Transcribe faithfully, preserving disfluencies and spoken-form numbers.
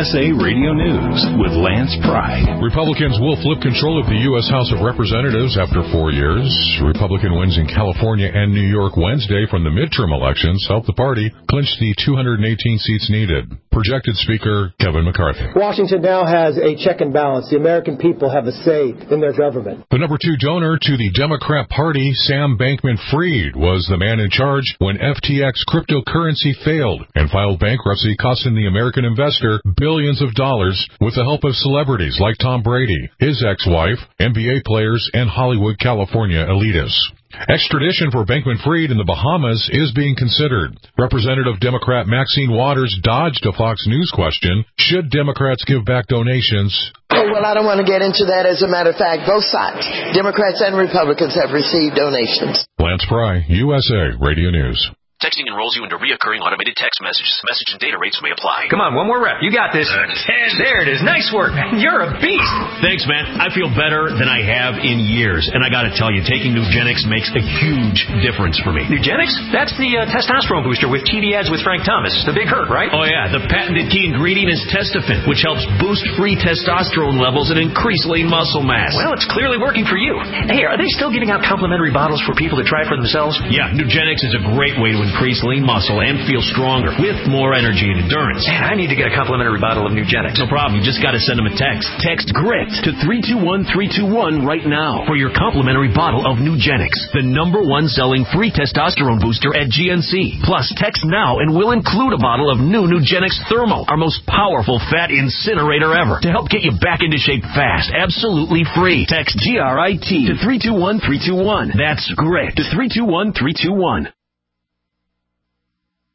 S A Radio News with Lance Pry. Republicans will flip control of the U S House of Representatives after four years. Republican wins in California and New York Wednesday from the midterm elections helped the party clinch the two hundred eighteen seats needed. Projected Speaker Kevin McCarthy. Washington now has a check and balance. The American people have a say in their government. The number two donor to the Democrat Party, Sam Bankman-Fried, was the man in charge when F T X cryptocurrency failed and filed bankruptcy, costing the American investor billions of dollars with the help of celebrities like Tom Brady, his ex-wife, N B A players, and Hollywood, California elitists. Extradition for Bankman-Fried in the Bahamas is being considered. Representative Democrat Maxine Waters dodged a Fox News question, should Democrats give back donations? Oh, well, I don't want to get into that. As a matter of fact, both sides, Democrats and Republicans, have received donations. Lance Pry, U S A Radio News. Texting enrolls you into reoccurring automated text messages. Message and data rates may apply. Come on, one more rep. You got this. Uh, ten. There it is. Nice work. You're a beast. Thanks, man. I feel better than I have in years. And I got to tell you, taking Nugenix makes a huge difference for me. Nugenix? That's the uh, testosterone booster with T V ads with Frank Thomas. The big hurt, right? Oh, yeah. The patented key ingredient is Testofen, which helps boost free testosterone levels and increase lean muscle mass. Well, it's clearly working for you. Hey, are they still giving out complimentary bottles for people to try for themselves? Yeah, Nugenix is a great way to increase lean muscle and feel stronger with more energy and endurance. Man, I need to get a complimentary bottle of Nugenix. No problem. You just got to send them a text. Text GRIT to three two one three two one right now for your complimentary bottle of Nugenix, the number one selling free testosterone booster at G N C. Plus, text now and we'll include a bottle of new Nugenix Thermo, our most powerful fat incinerator ever, to help get you back into shape fast, absolutely free. Text G R I T to three two one three two one. That's GRIT to three two one three two one.